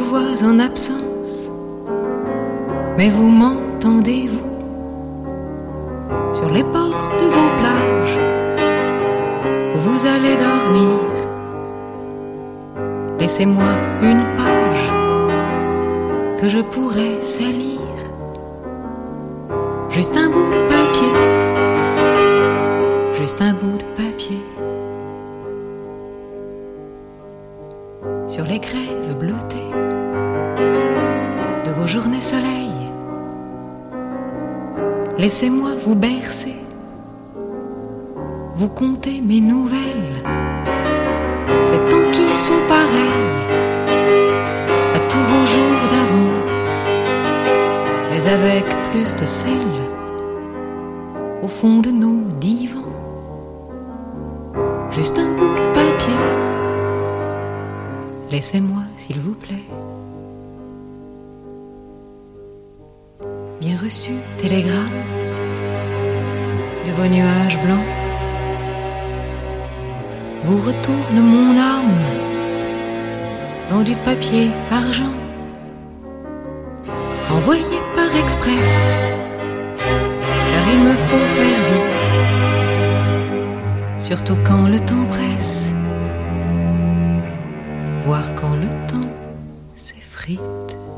vois en absence, mais vous m'entendez-vous sur les bords de vos plages où vous allez dormir? Laissez-moi une page que je pourrais salir, juste un bout de papier, juste un bout de papier. Sur les grèves bleutées de vos journées soleil, laissez-moi vous bercer, vous compter mes nouvelles, ces temps qui sont pareils à tous vos jours d'avant, mais avec plus de sel au fond de nos divans. Juste un bout de papier, laissez-moi s'il vous plaît. Bien reçu télégramme de vos nuages blancs, vous retourne mon âme dans du papier argent, envoyé par express, car il me faut faire vite, surtout quand le temps presse, voire quand le temps s'effrite.